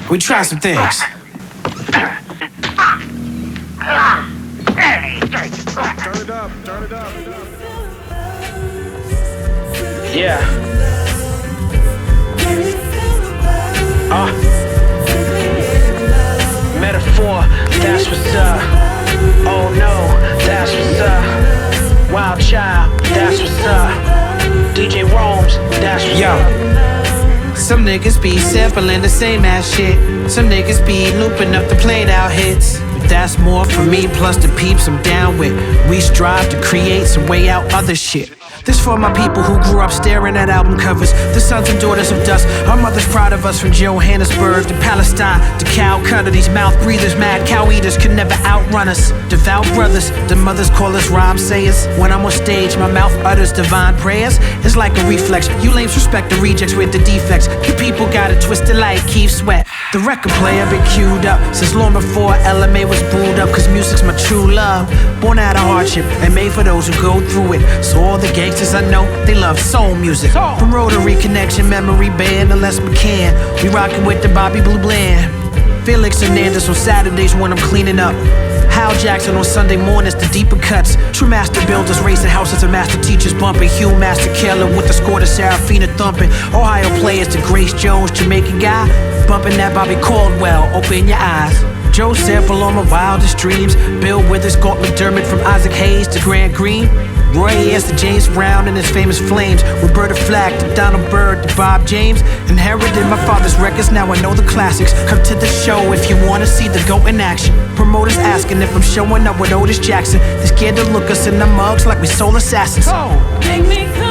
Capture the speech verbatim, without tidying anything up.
We try some things. Turn it up, turn it up. Yeah. Uh. Metaphor, that's what's up. Oh no, that's what's up. Wild Child, that's what's up. D J Rome's, that's what's Yo. up. Some niggas be sampling the same ass shit. Some niggas be looping up the played out hits. But that's more for me, plus the peeps I'm down with. We strive to create some way out other shit. This for my people who grew up staring at album covers. The sons and daughters of dust. Our mothers proud of us, from Johannesburg to Palestine to Calcutta. These mouth breathers, mad cow eaters could never outrun us. Devout brothers, the mothers call us rhyme sayers. When I'm on stage, my mouth utters divine prayers. It's like a reflex. You lames respect the rejects with the defects. You people got it twisted like Keith Sweat. The record player been queued up since long before L M A was brewed up. Cause music's my true love. Born out of hardship and made for those who go through it. So all the gangsters I know, they love soul music. From Rotary Connection, Memory Band, to Les McCann, we rockin' with the Bobby Blue Bland. Felix Hernandez on Saturdays when I'm cleaning up. Hal Jackson on Sunday mornings, the deeper cuts. True master builders, racing houses and master teachers bumping. Hugh Master Keller with the score to Serafina thumping. Ohio players to Grace Jones, Jamaican guy, bumping that Bobby Caldwell, open your eyes. Joe Sample on my wildest dreams. Bill Withers, Galt McDermott, from Isaac Hayes to Grant Green. Roy Ayers to James Brown and his famous Flames. Roberta Flack to Donald Byrd to Bob James. Inherited my father's records, now I know the classics. Come to the show if you wanna see the GOAT in action. Promoters asking if I'm showing up with Otis Jackson. They're scared to look us in the mugs like we soul assassins. Make me come.